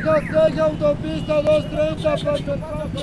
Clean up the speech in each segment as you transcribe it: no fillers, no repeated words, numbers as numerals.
segue a autopista 230 para...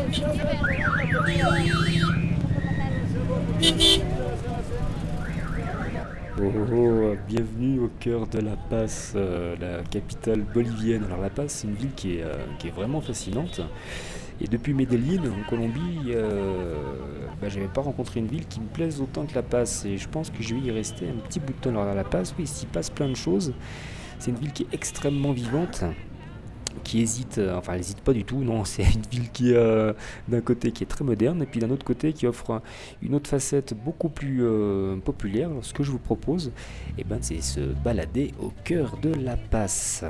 Oh, oh, oh, bienvenue au cœur de La Paz, la capitale bolivienne. Alors La Paz, c'est une ville qui est vraiment fascinante. Et depuis Medellín, en Colombie, j'avais pas rencontré une ville qui me plaise autant que La Paz. Et je pense que je vais y rester un petit bout de temps. Alors à La Paz, oui, il s'y passe plein de choses. C'est une ville qui est extrêmement vivante, qui hésite, enfin elle hésite pas du tout, non, c'est une ville qui d'un côté qui est très moderne et puis d'un autre côté qui offre une autre facette beaucoup plus populaire. Alors, ce que je vous propose, c'est se balader au cœur de La Paz.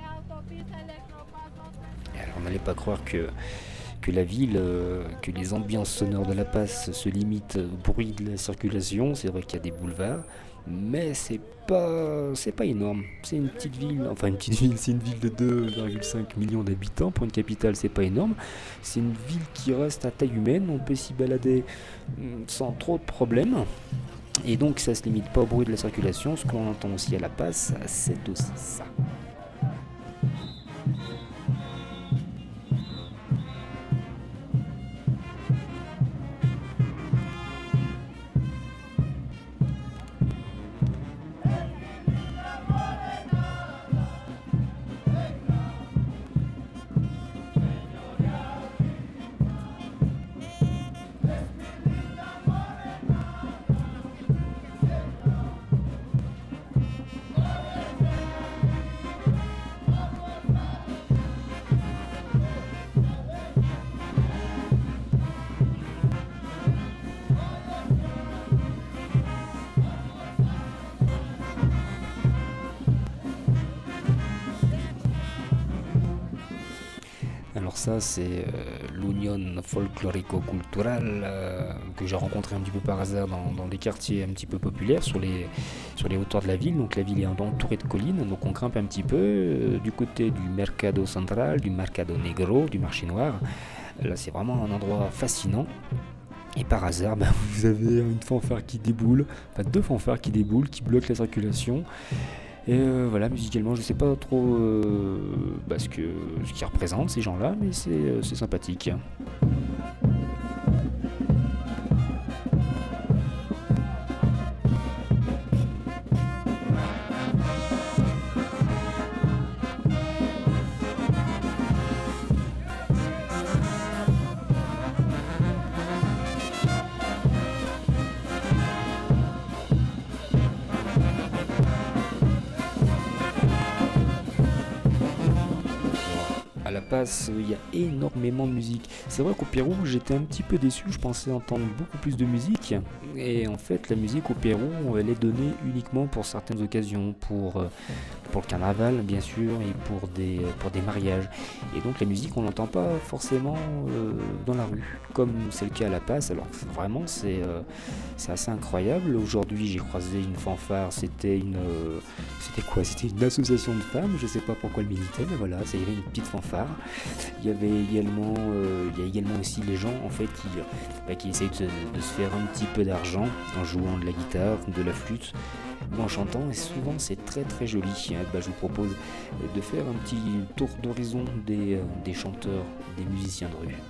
Alors on n'allait pas croire que la ville, que les ambiances sonores de La Paz se limitent au bruit de la circulation. C'est vrai qu'il y a des boulevards, mais c'est pas énorme. C'est une petite ville, enfin une petite ville, c'est une ville de 2,5 millions d'habitants. Pour une capitale, c'est pas énorme. C'est une ville qui reste à taille humaine. On peut s'y balader sans trop de problèmes. Et donc ça se limite pas au bruit de la circulation. Ce que l'on entend aussi à La Paz, c'est aussi ça. Alors ça, c'est l'Union Folklorico-Cultural que j'ai rencontré un petit peu par hasard dans des quartiers un petit peu populaires sur les hauteurs de la ville. Donc la ville est entourée de collines, donc on grimpe un petit peu du côté du Mercado Central, du Mercado Negro, du marché noir. Là, c'est vraiment un endroit fascinant. Et par hasard, vous avez une fanfare qui déboule, enfin deux fanfares qui déboulent, qui bloquent la circulation. Et voilà, musicalement, je sais pas trop ce qu'ils représentent ces gens-là, mais c'est sympathique. À La Paz, il y a énormément de musique. C'est vrai qu'au Pérou, j'étais un petit peu déçu, je pensais entendre beaucoup plus de musique. Et en fait, la musique au Pérou, elle est donnée uniquement pour certaines occasions, pour le carnaval, bien sûr, et pour des mariages. Et donc la musique, on l'entend pas forcément dans la rue, comme c'est le cas à La Paz. Alors vraiment, c'est assez incroyable. Aujourd'hui, j'ai croisé une fanfare, c'était quoi? C'était une association de femmes, je sais pas pourquoi le militaire, mais voilà, il y avait une petite fanfare. Il y a également aussi les gens en fait qui essayent de se faire un petit peu d'argent en jouant de la guitare, de la flûte ou en chantant, et souvent c'est très très joli. Je vous propose de faire un petit tour d'horizon des chanteurs, des musiciens de rue.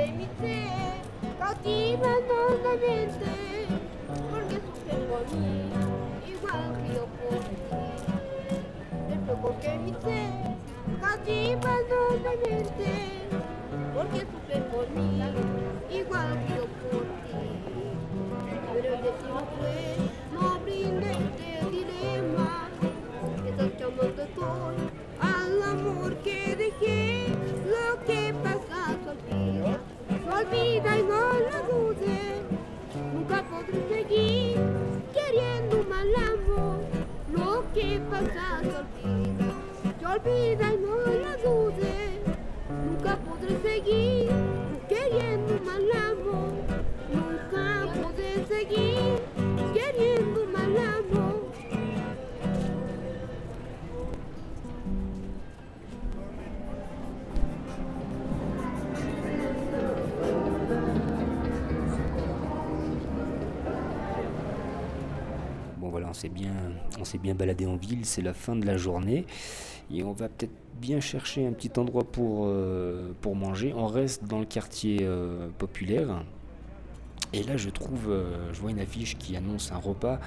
mi sé, cautivando la mente, porque sufres por mí, igual que yo por ti. El fuego que mi sé, cautivando la mente, porque sufres por mí, igual que yo por ti. Pero el destino fue no brinda este dilema, estás llamando estoy al amor que dejé, lo que pasa se olvida y no lo dudes, nunca podré seguir queriendo un mal amor, lo que pasa se olvida y no lo dudes, nunca podré seguir queriendo un mal amor, nunca podré seguir queriendo un mal amor. Bon voilà, on s'est bien baladé en ville, c'est la fin de la journée et on va peut-être bien chercher un petit endroit pour manger. On reste dans le quartier populaire et là je vois une affiche qui annonce un repas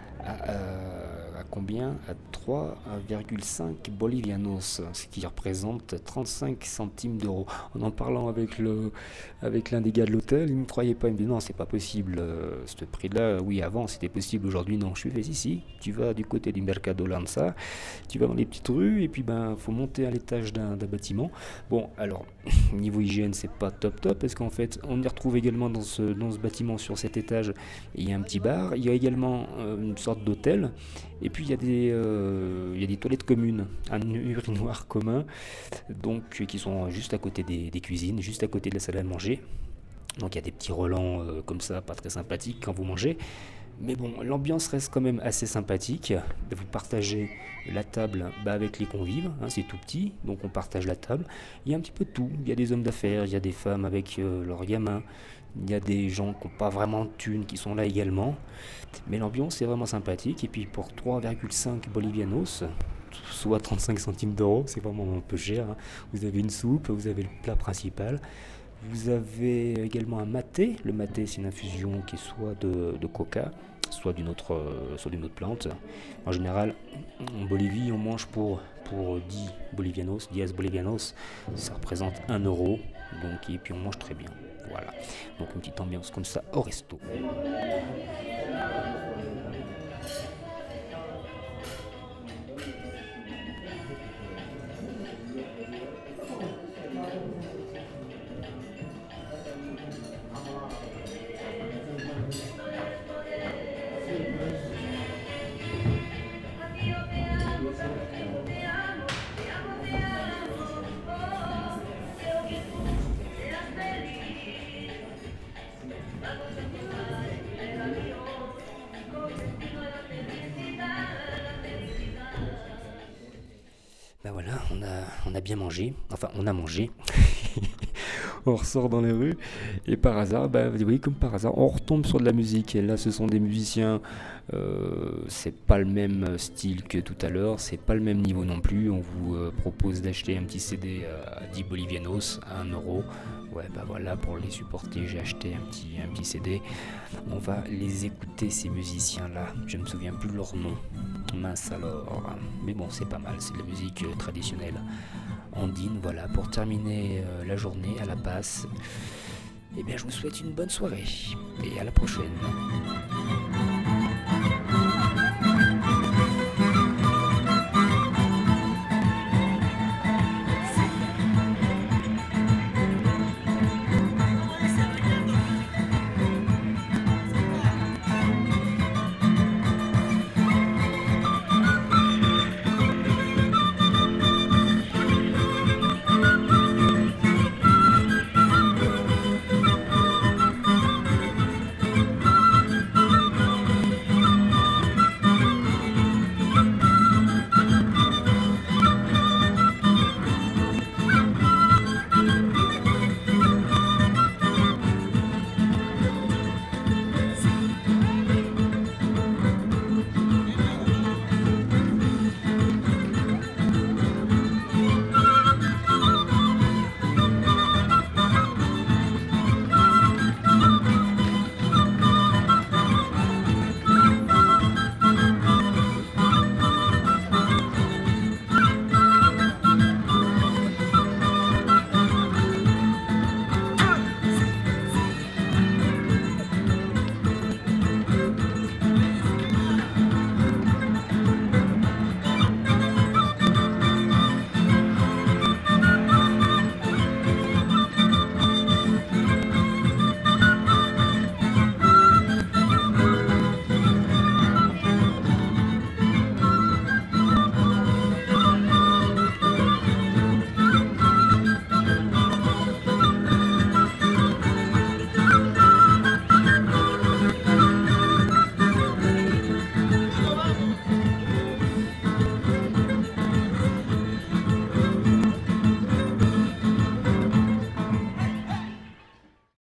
à combien? À 3,5 bolivianos, ce qui représente 35 centimes d'euros. En parlant avec l'un des gars de l'hôtel, il ne me croyait pas, il me dit non, c'est pas possible, ce prix-là, oui, avant c'était possible, aujourd'hui non. Je suis fait ici, tu vas du côté du Mercado Lanza, tu vas dans les petites rues, et puis faut monter à l'étage d'un bâtiment. Bon, alors, niveau hygiène, c'est pas top top, parce qu'en fait, on y retrouve également dans ce bâtiment, sur cet étage, il y a un petit bar, il y a également une sorte d'hôtel, et puis il y a des toilettes communes, un urinoir commun, donc qui sont juste à côté des cuisines, juste à côté de la salle à manger. Donc il y a des petits relents comme ça, pas très sympathiques quand vous mangez. Mais bon, l'ambiance reste quand même assez sympathique. Vous partagez la table avec les convives, hein, c'est tout petit, donc on partage la table. Il y a un petit peu de tout. Il y a des hommes d'affaires, il y a des femmes avec leurs gamins, il y a des gens qui n'ont pas vraiment de thunes qui sont là également. Mais l'ambiance est vraiment sympathique. Et puis pour 3,5 bolivianos, soit 35 centimes d'euros, c'est vraiment un peu cher. Hein. Vous avez une soupe, vous avez le plat principal. Vous avez également un maté. Le maté, c'est une infusion qui est soit de coca, soit d'une autre plante. En général, en Bolivie, on mange pour 10 bolivianos, ça représente 1 euro. Donc, et puis on mange très bien. Voilà. Donc une petite ambiance comme ça au resto. Ben voilà, on a bien mangé, enfin on a mangé, on ressort dans les rues et par hasard, oui comme par hasard, on retombe sur de la musique et là ce sont des musiciens, c'est pas le même style que tout à l'heure, c'est pas le même niveau non plus, on vous propose d'acheter un petit CD à 10 bolivianos, à 1 euro, ouais voilà pour les supporter j'ai acheté un petit CD, on va les écouter ces musiciens là, je me souviens plus leur nom. Mince alors, mais bon c'est pas mal, c'est de la musique traditionnelle andine, voilà, pour terminer la journée à La Paz, et bien je vous souhaite une bonne soirée, et à la prochaine.